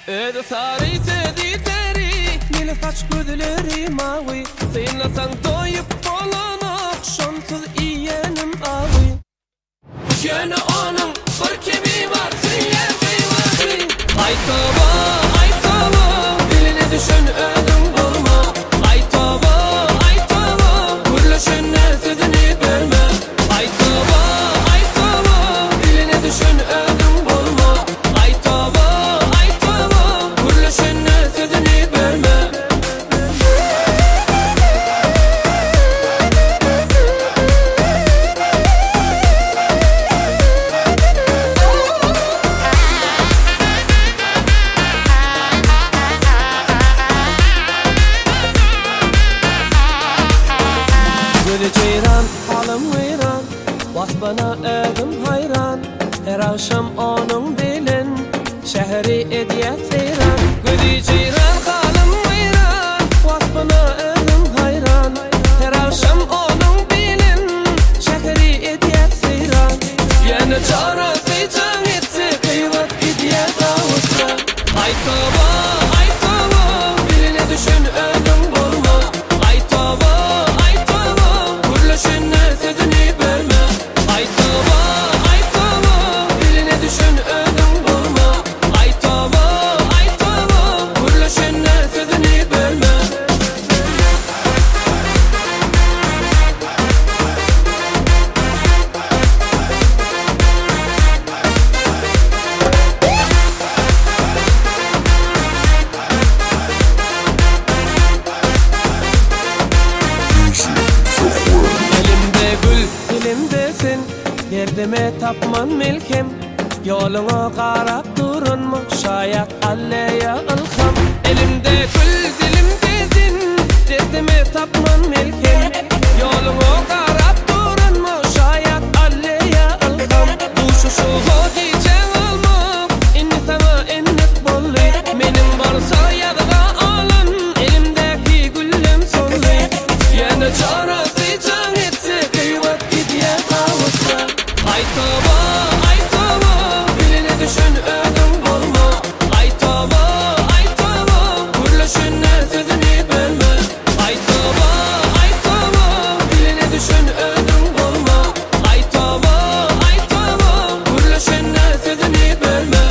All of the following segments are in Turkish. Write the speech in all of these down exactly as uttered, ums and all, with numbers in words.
Öde sarı tedi deri, nil saç gözleri mavi. Sayınlasan doyup olana, şonsuz iyenim avi. Yönü onun bir kimi var, siyer kıyvati. Ay tava, ay tava, diline düşün ödüm bulma. Ay tava, ay tava, gürleşin nesini bilme. Ay tava, ay tava, diline düşün ödüm bulma. Ay tava, ay tava, gürleşin nesini bilme. Gülü ceyran, halim veyran, bas bana ödüm hayran. Her akşam onun dilin, şehri ediyet seyran. Gülü ceyran, halim veyran, bas bana ödüm hayran. Her akşam onun dilin, şehri ediyet seyran. Yine çaresi can etsi, kıyvat gidiyet avutra. Ay tava, ay tava, diline düşün ödüm bulma. Ay tava, ay tava, gürleşin nesini bilme. Ay tava, ay tava, diline düşün ödüm bulma. Ay tava, ay tava, gürleşin nesini bilme. Elimde gül, dilimdesin, derdime tapman milkim. Yoluna qarap durunma, şayat alleya ilham. Elimde gül, dilimdesin, derdime tapman milkim. Yoluna qarap durunma, şayat alleya ilham. Bu şu şu hodicen olmak, inni sana ennet bolli. Menin varsa yadga alın, elimdeki güllüm solli. Yana çaresi can etse, kıyvat gidiye kavutra. Ay tava, ay tava, diline düşün ödüm bulma. Ay tava, ay tava, gürleşin nesini bilme. Ay tava, ay tava, diline düşün ödüm bulma. Ay tava, ay tava, gürleşin nesini bilme.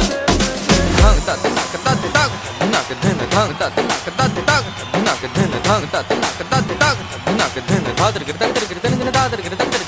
Thank you.